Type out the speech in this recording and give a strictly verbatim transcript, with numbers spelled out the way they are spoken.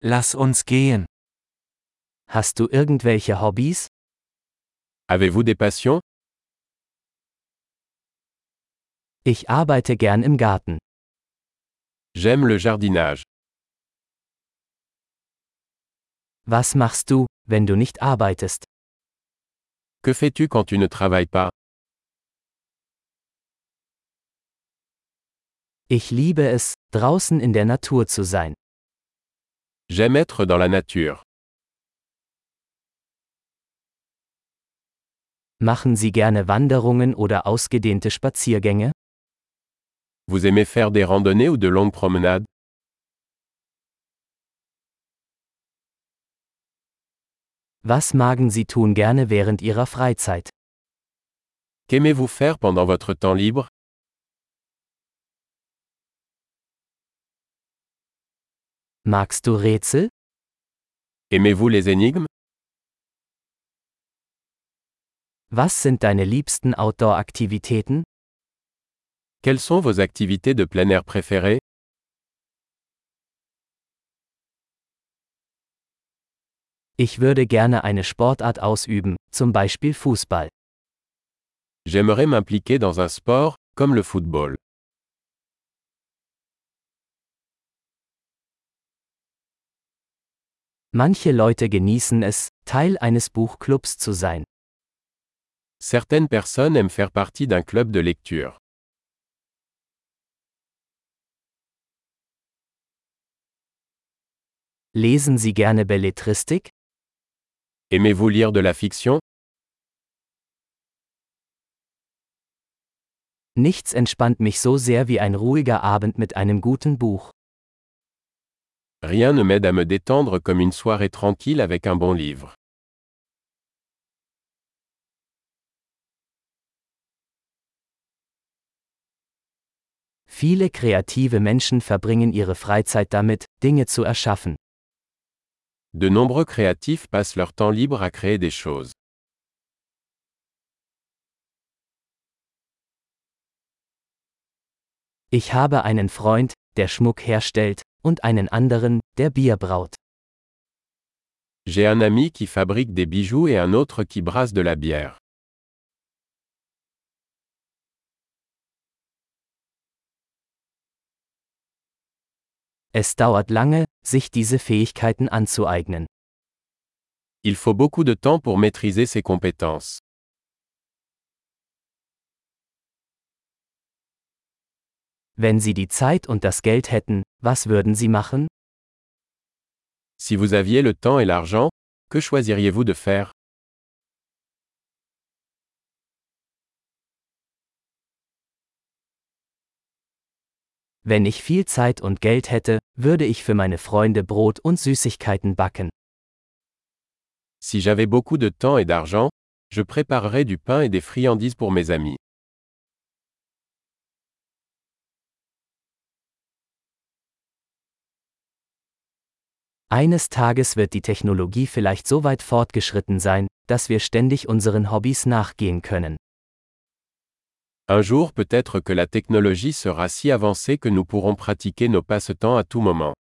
Lass uns gehen. Hast du irgendwelche Hobbys? Avez-vous des passions? Ich arbeite gern im Garten. J'aime le jardinage. Was machst du, wenn du nicht arbeitest? Que fais-tu quand tu ne travailles pas? Ich liebe es, draußen in der Natur zu sein. J'aime être dans la nature. Machen Sie gerne Wanderungen oder ausgedehnte Spaziergänge? Vous aimez faire des randonnées ou de longues promenades? Was magen Sie tun gerne während Ihrer Freizeit? Qu'aimez-vous faire pendant votre temps libre? Magst du Rätsel? Aimez-vous les énigmes? Was sind deine liebsten Outdoor-Aktivitäten? Quelles sont vos activités de plein air préférées? Ich würde gerne eine Sportart ausüben, zum Beispiel Fußball. J'aimerais m'impliquer dans un sport, comme le football. Manche Leute genießen es, Teil eines Buchclubs zu sein. Certaines personnes aiment faire partie d'un club de lecture. Lesen Sie gerne Belletristik? Aimez-vous lire de la fiction? Nichts entspannt mich so sehr wie ein ruhiger Abend mit einem guten Buch. Rien ne m'aide à me détendre comme une soirée tranquille avec un bon livre. Viele kreative Menschen verbringen ihre Freizeit damit, Dinge zu erschaffen. De nombreux créatifs passent leur temps libre à créer des choses. Ich habe einen Freund, der Schmuck herstellt, und einen anderen, der Bier braut. J'ai un ami qui fabrique des bijoux et un autre qui brasse de la bière. Es dauert lange, sich diese Fähigkeiten anzueignen. Il faut beaucoup de temps pour maîtriser ces compétences. Wenn Sie die Zeit und das Geld hätten, was würden Sie machen? Si vous aviez le temps et l'argent, que choisiriez-vous de faire? Wenn ich viel Zeit und Geld hätte, würde ich für meine Freunde Brot und Süßigkeiten backen. Si j'avais beaucoup de temps et d'argent, je préparerais du pain et des friandises pour mes amis. Eines Tages wird die Technologie vielleicht so weit fortgeschritten sein, dass wir ständig unseren Hobbys nachgehen können. Un jour peut-être que la technologie sera si avancée que nous pourrons pratiquer nos passe-temps à tout moment.